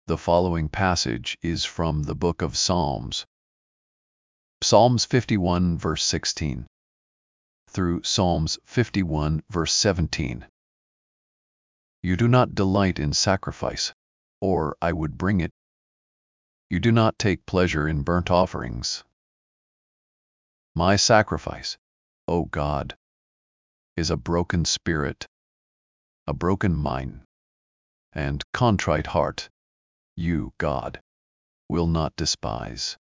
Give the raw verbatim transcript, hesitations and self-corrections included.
The following passage is from the book of Psalms. Psalms fifty-one verse sixteen through Psalms fifty-one verse seventeen. You do not delight in sacrifice, or I would bring it. You do not take pleasure in burnt offerings. My sacrifice, O God, is a broken spirit, a broken mind, and contrite heart, you, God, will not despise.